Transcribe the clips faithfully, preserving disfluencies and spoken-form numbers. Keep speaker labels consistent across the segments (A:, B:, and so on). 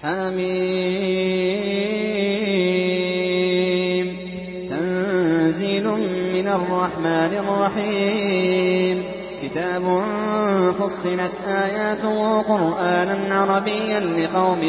A: حميم تنزيل من الرحمن الرحيم كتاب فصلت آياته قرآنا عربيا لقوم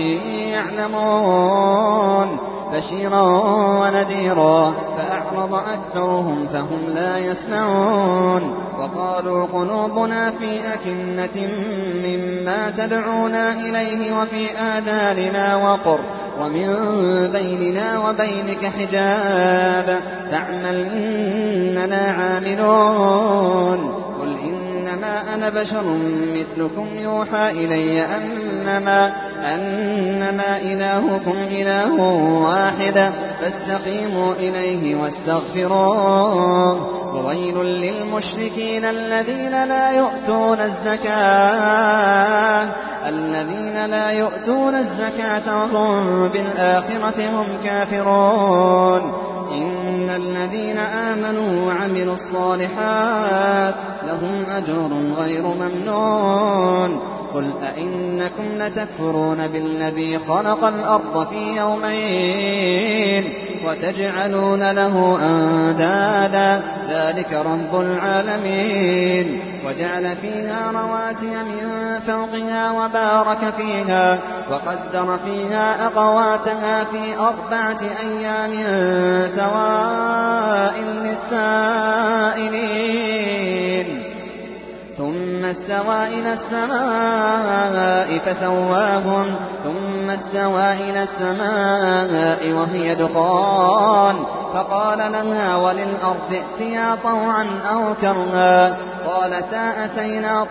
A: يعلمون بشيرا ونذيرا فأعرض أكثرهم فهم لا يسمعون وقالوا قلوبنا في أكنة مما تدعونا إليه وفي آذاننا وقر ومن بيننا وبينك حجاب فاعمل إننا عاملون قل إنما أنا بشر مثلكم يوحى إلي أنما, أنما إلهكم إله واحد فاستقيموا إليه واستغفروه وويل للمشركين الذين لا يؤتون الزكاة الذين لا يؤتون الزكاة وهم بالآخرة هم كافرون إن الذين آمنوا وعملوا الصالحات لهم أجر غير ممنون قل أئنكم لتكفرون بالذي خلق الأرض في يومين وتجعلون له أندادا ذلك رب العالمين وجعل فيها رواسي من فوقها وبارك فيها وقدر فيها أقواتها في أربعة أيام سواء للسائلين ثم استوى إلى السماء فسواهن ثم استوى إلى السماء وهي دخان فقال لها وللأرض ائتيا طوعا أو كرها قالتا أتينا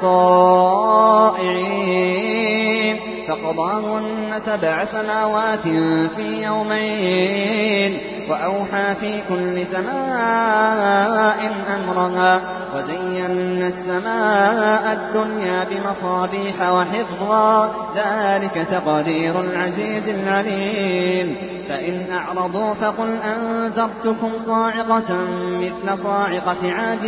A: طائعين فقضاهن سبع سماوات في يومين وأوحى في كل سماء أمرها وزينا السماء الدنيا بمصابيح وحفظا ذلك تقدير العزيز العليم فإن أعرضوا فقل أنذرتكم صاعقة مثل صاعقة عاد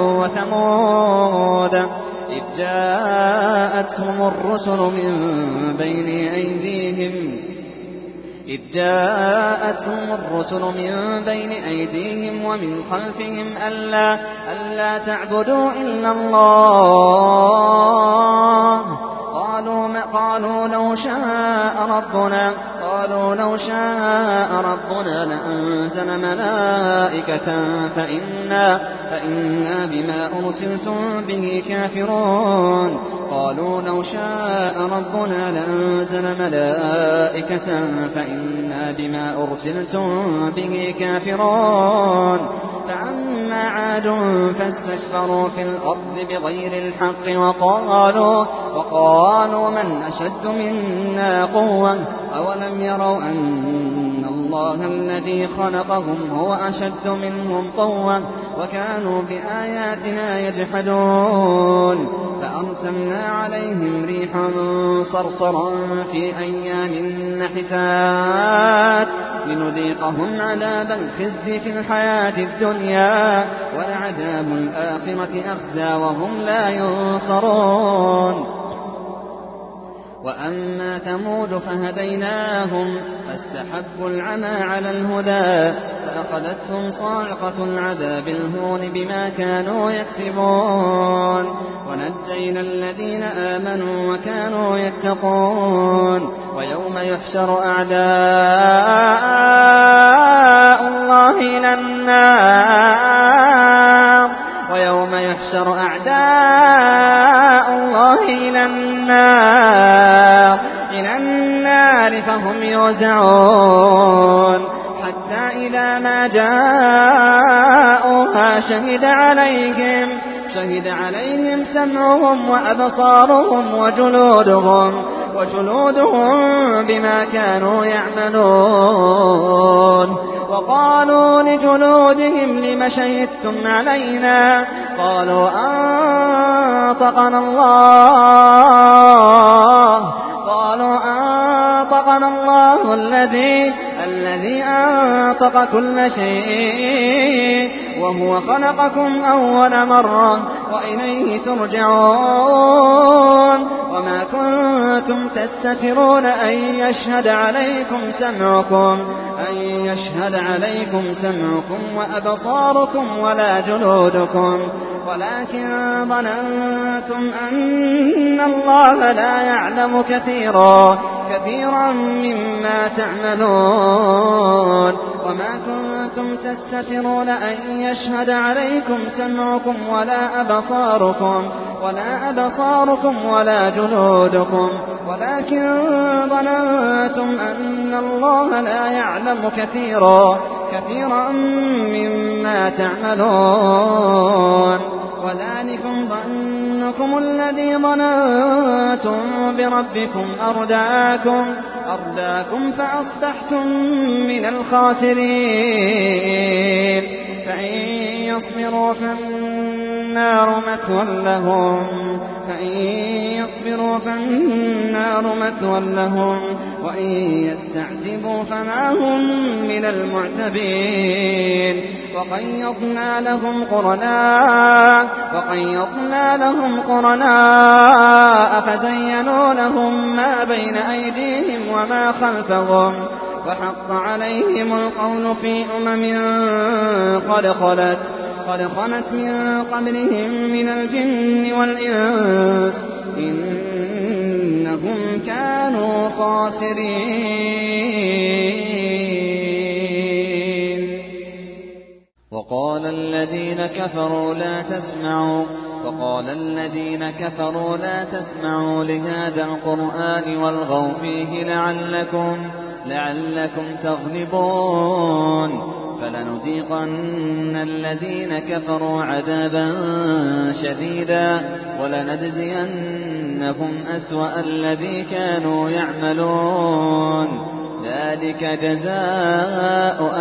A: وثمود إذ جاءتهم الرسل من بين أيديهم إذ جاءتهم الرسل من بين أيديهم ومن خلفهم ألا, ألا تعبدوا إلا الله قالوا, ما قالوا لو شاء ربنا قالوا لو شاء ربنا لأنزل ملائكة فإنا, فإنا بما أرسلتم به كافرون قالوا لو شاء ربنا لأنزل ملائكة فإنا بما أرسلتم به كافرون فعما عاد فاستكبروا في الأرض بغير الحق وقالوا, وقالوا من أشد منا قوة أولم يروا أن الله الذي خلقهم هو أشد منهم قوة وكانوا بآياتنا يجحدون فأرسلنا عليهم ريحا صرصرا في أيام نحسات لنذيقهم عذاب الخزي في الحياة الدنيا ولعذاب الآخرة أخزى وهم لا ينصرون وأما ثمود فهديناهم فاستحبوا العمى على الهدى فأخذتهم صاعقة العذاب الهون بما كانوا يكسبون ونجينا الذين آمنوا وكانوا يتقون ويوم يحشر أعداء الله إلى النار ويوم يحشر أعداء الله إلى النار إلى النار فهم يوزعون حتى إذا ما جاءوها شهد عليهم شهد عليهم سمعهم وأبصارهم وجلودهم وجلودهم بما كانوا يعملون وقالوا لجلودهم لم شهدتم علينا قالوا أنطقنا الله قالوا أنطقنا أنطقنا الله الذي الذي أنطق كل شيء وهو خلقكم أول مرة وإليه ترجعون وما كنتم تستترون أن يشهد عليكم سمعكم أن يشهد عليكم سمعكم وأبصاركم ولا جلودكم ولكن ظننتم أن الله لا يعلم كثيرا كثيرا مما تعملون وما كنتم تستترون أن يشهد عليكم سمعكم ولا أبصاركم ولا أبصاركم ولا جلودكم ولكن ظننتم أن الله لا يعلم كثيرا كثيرا مما تعملون وذلكم ظنكم الذي ظننتم بربكم أرداكم أرداكم فأصبحتم من الخاسرين فإن يصبروا فالنار مثوى لهم فإن يصبروا فالنار مثوى لهم وإن يستعتبوا فما هم من المعتبين وقيضنا لهم قرناء وقيضنا لهم قرناء فزينوا لهم ما بين أيديهم وما خلفهم وحق عليهم القول في أمم قد خلت قد خلت من قبلهم من الجن والإنس إنهم كانوا خاسرين. وقال الذين كفروا لا تسمعوا وقال الذين كفروا لا تسمعوا لهذا القرآن والغوا فيه لعلكم لعلكم تغلبون فلنذيقن الذين كفروا عذابا شديدا ولنجزينهم أسوأ الذي كانوا يعملون ذلك جزاء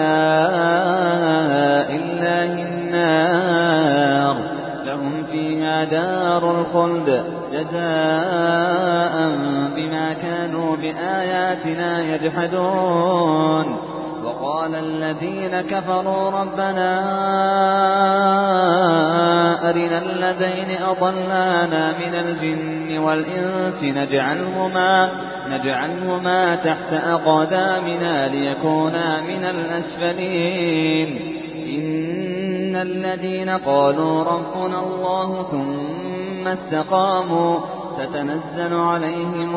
A: أعداء الله النار لهم فيها دار الخلد جزاء بما كانوا بآياتنا يجحدون وقال الذين كفروا ربنا أرنا الذين أضلانا من الجن والإنس نجعلهما, نجعلهما تحت أقدامنا ليكونا من الأسفلين إن الذين قالوا ربنا الله ثم استقاموا تتنزل عليهم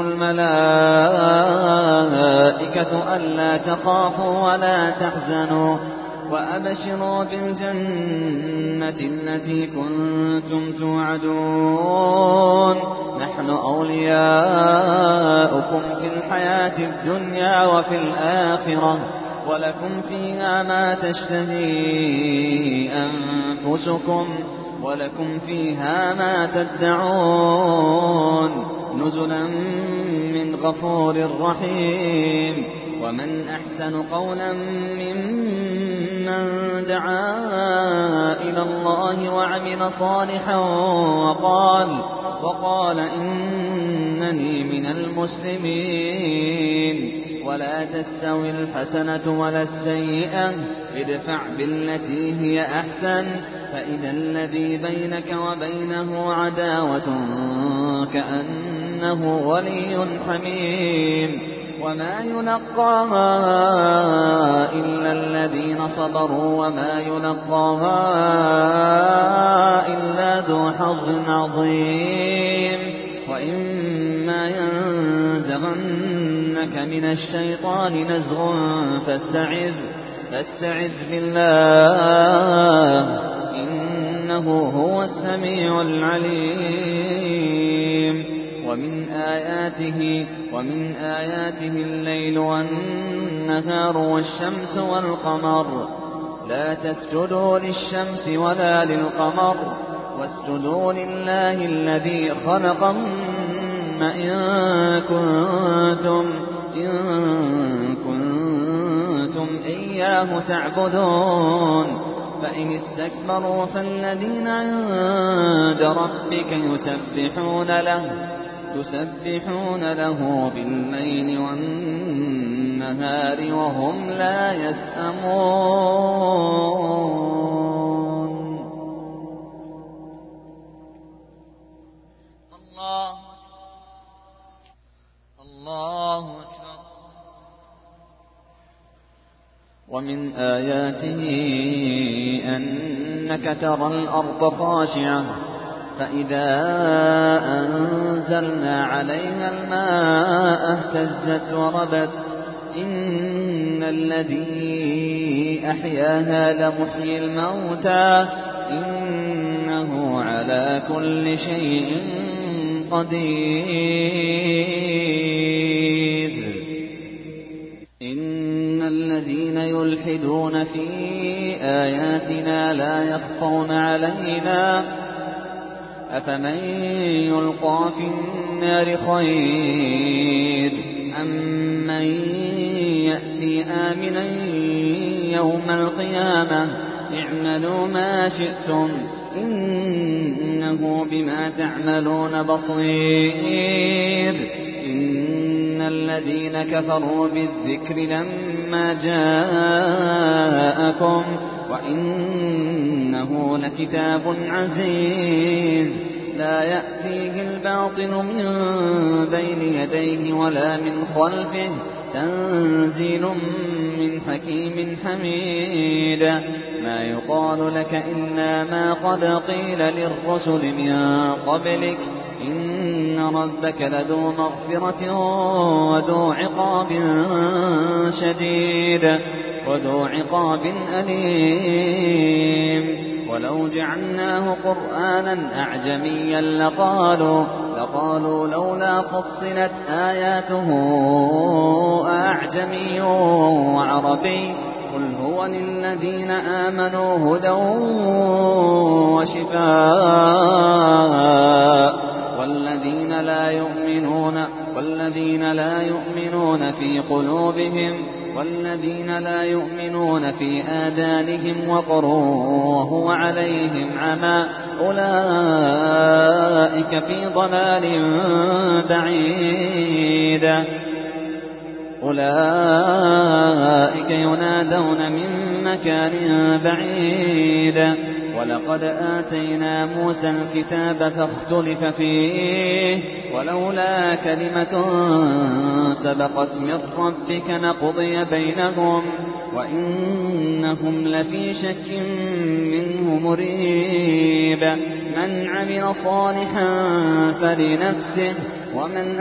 A: الملائكة ألا تخافوا ولا تحزنوا وأبشروا بالجنة التي كنتم توعدون نحن أولياؤكم في الحياة الدنيا وفي الآخرة ولكم فيها ما تشتهي أنفسكم ولكم فيها ما تدعون نزلا من غفور رحيم ومن أحسن قولا ممن دعا إلى الله وعمل صالحا وقال, وقال إنني من المسلمين ولا تستوي الحسنة ولا السيئة ادفع بالتي هي أحسن فإذا الذي بينك وبينه عداوة كأنه ولي حميم وما يلقاها إلا الذين صبروا وما يلقاها إلا ذو حظ عظيم وإما ينزغنك من الشيطان نزغ فاستعذ فاستعذ بالله إنه هو السميع العليم ومن آياته ومن آياته الليل والنهار والشمس والقمر لا تسجدوا للشمس ولا للقمر واسجدوا لله الذي خلقهن إن كنتم إن كنتم إياه تعبدون فإن استكبروا فالذين عند ربك يسبحون له يسبحون له بالليل والنهار النهار وهم لا يسأمون. الله الله أكبر. ومن آياته أنك ترى الأرض خاشعة فإذا أنزلنا عليها الماء اهتزت وربت إن الذي أحياها لمحيي الموتى إنه على كل شيء قدير. إن الذين يلحدون في آياتنا لا يخفون علينا أفمن يلقى في النار خير أم من يأتي آمنا يوم القيامة اعملوا ما شئتم إنه بما تعملون بصير. إن الذين كفروا بالذكر لما جاءكم وإنه لكتاب عزيز لا يأتيه الباطل من بين يديه ولا من خلفه تنزيل من حكيم حميد. ما يقال لك إلا ما قد قيل للرسل من قبلك إن ربك لذو مغفرة وذو عقاب شديد وذو عقاب أليم. ولو جعلناه قرآنا أعجميا لقالوا لقالوا لولا فصلت آياته أعجمي وعربي قل هو للذين آمنوا هدى وشفاء والذين لا يؤمنون والذين لا يؤمنون في قلوبهم والذين لا يؤمنون في آذانهم وقر وهو عليهم عمى أولئك في ضلال بعيد. أولئك ينادون من مكان بعيد. ولقد آتينا موسى الكتاب فاختلف فيه ولولا كلمة سبقت من ربك لقضي بينهم وإنهم لفي شك منه مريب. من عمل صالحا فلنفسه ومن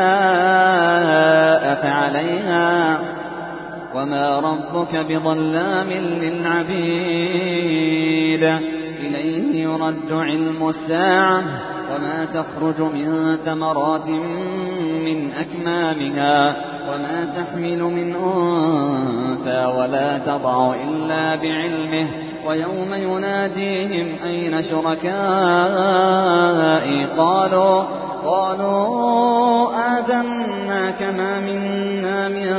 A: أساء فعليها وما ربك بظلام للعبيد. إليه يرد علم الساعة وما تخرج من ثمرات من أكمامها وما تحمل من أنثى ولا تضع إلا بعلمه. ويوم يناديهم أين شركائي قالوا قالوا آذناك ما منا من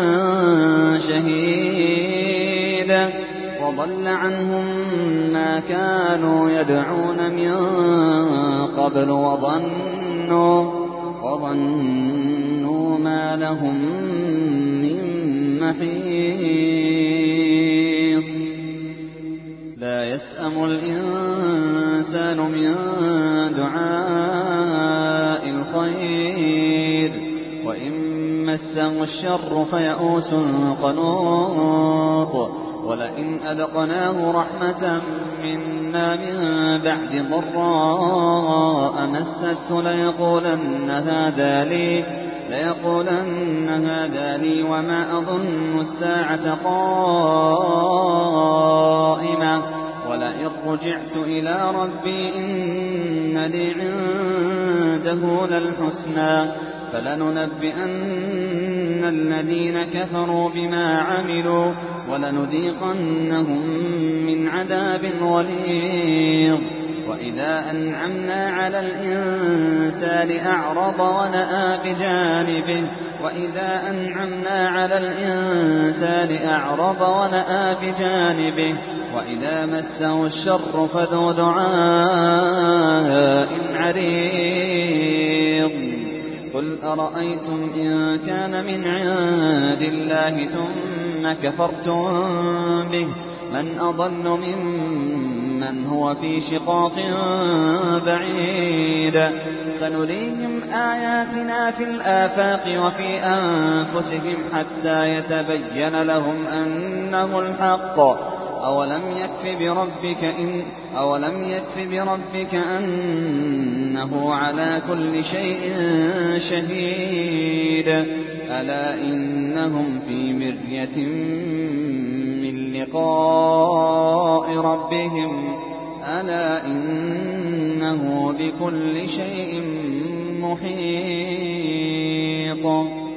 A: شهيد وضل عنهم ما كانوا يدعون من قبل وظنوا وظنوا ما لهم من محيص. لا يسأم الإنسان من دعاء الخير وإن مسه الشر فيئوس قنوط. ولئن أذقناه رحمة منا من بعد ضراء مسته ليقولن هذا لي ليقولن هذا لي وما أظن الساعة قائمة ولئن رجعت إلى ربي إن لي عنده للحسنى فلننبئن الذين كفروا بما عملوا ولنذيقنهم من عذاب غليظ. وإذا أنعمنا على الإنسان أعرض ونأى بجانبه وإذا أنعمنا على الإنسان أعرض ونأى بجانبه وإذا مسه الشر فذو دعاء عريض. قل أرأيتم إن كان من عند الله ثم كفرتم به من أضل ممن هو في شقاق بعيد سنريهم آياتنا في الآفاق وفي أنفسهم حتى يتبين لهم أنه الحق أولم يكف بربك إن أولم يكف بربك أنه على كل شيء شهيد ألا إنهم في مرية من لقاء ربهم ألا إنه بكل شيء محيط